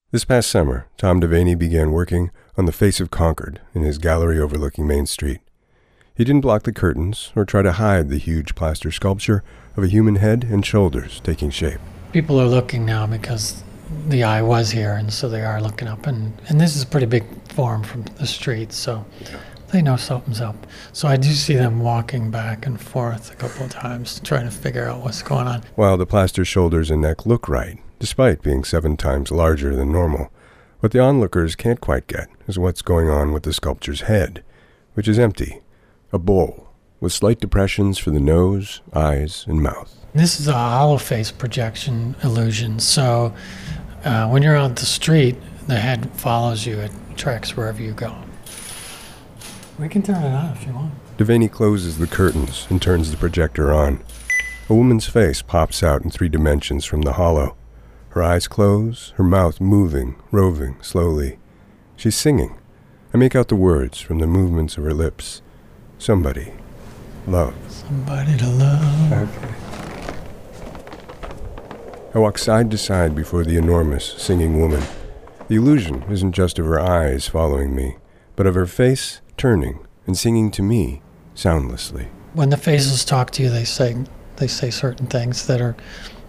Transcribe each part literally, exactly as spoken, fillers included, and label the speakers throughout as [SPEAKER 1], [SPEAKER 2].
[SPEAKER 1] This past summer, Tom Devaney began working on The Face of Concord in his gallery overlooking Main Street. He didn't block the curtains or try to hide the huge plaster sculpture of a human head and shoulders taking shape.
[SPEAKER 2] People are looking now because the eye was here, and so they are looking up. And, and this is a pretty big form from the street, so they know something's up. So I do see them walking back and forth a couple of times, trying to figure out what's going on.
[SPEAKER 1] While the plaster shoulders and neck look right, despite being seven times larger than normal, what the onlookers can't quite get is what's going on with the sculpture's head, which is empty, a bowl, with slight depressions for the nose, eyes, and mouth.
[SPEAKER 2] This is a hollow face projection illusion, so uh, when you're on the street, the head follows you. It tracks wherever you go. We can turn it on if you want.
[SPEAKER 1] Devaney closes the curtains and turns the projector on. A woman's face pops out in three dimensions from the hollow. Her eyes close, her mouth moving, roving, slowly. She's singing. I make out the words from the movements of her lips. Somebody. Love.
[SPEAKER 2] Somebody to love.
[SPEAKER 1] Okay. I walk side to side before the enormous, singing woman. The illusion isn't just of her eyes following me, but of her face turning and singing to me soundlessly.
[SPEAKER 2] When the faces talk to you, they say they say certain things that are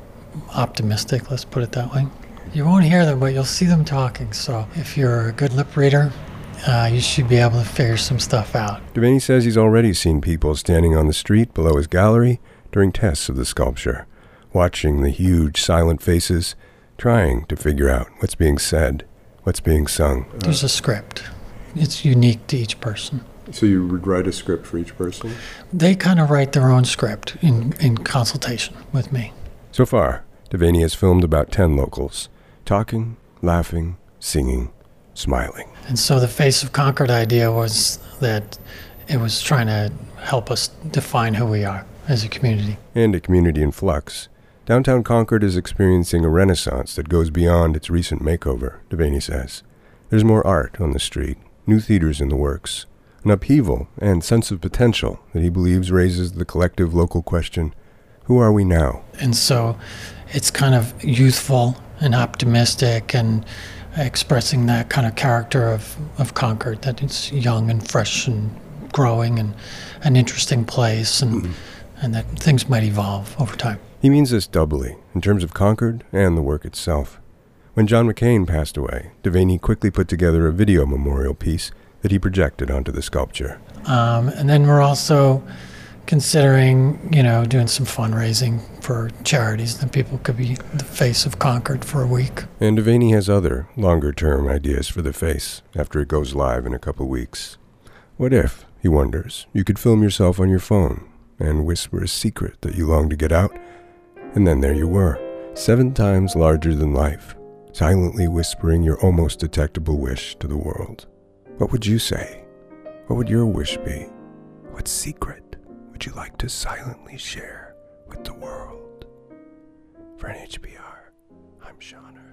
[SPEAKER 2] optimistic, let's put it that way. You won't hear them, but you'll see them talking. So if you're a good lip reader, uh, you should be able to figure some stuff out.
[SPEAKER 1] Devaney says he's already seen people standing on the street below his gallery during tests of the sculpture, watching the huge silent faces, trying to figure out what's being said, what's being sung.
[SPEAKER 2] There's a script. It's unique to each person.
[SPEAKER 1] So you would write a script for each person?
[SPEAKER 2] They kind of write their own script in, in consultation with me.
[SPEAKER 1] So far, Devaney has filmed about ten locals, talking, laughing, singing, smiling.
[SPEAKER 2] And so the Face of Concord idea was that it was trying to help us define who we are as a community.
[SPEAKER 1] And a community in flux. Downtown Concord is experiencing a renaissance that goes beyond its recent makeover, Devaney says. There's more art on the street, new theaters in the works, an upheaval and sense of potential that he believes raises the collective local question, who are we now?
[SPEAKER 2] And so it's kind of youthful and optimistic and expressing that kind of character of, of Concord, that it's young and fresh and growing and an interesting place, and, mm-hmm. and that things might evolve over time.
[SPEAKER 1] He means this doubly, in terms of Concord and the work itself. When John McCain passed away, Devaney quickly put together a video memorial piece that he projected onto the sculpture.
[SPEAKER 2] Um, and then we're also considering, you know, doing some fundraising for charities, that people could be the face of Concord for a week.
[SPEAKER 1] And Devaney has other, longer-term ideas for the face after it goes live in a couple weeks. What if, he wonders, you could film yourself on your phone and whisper a secret that you long to get out? And then there you were, seven times larger than life, silently whispering your almost detectable wish to the world. What would you say? What would your wish be? What secret would you like to silently share with the world? For N H B R, I'm Sean Hurd.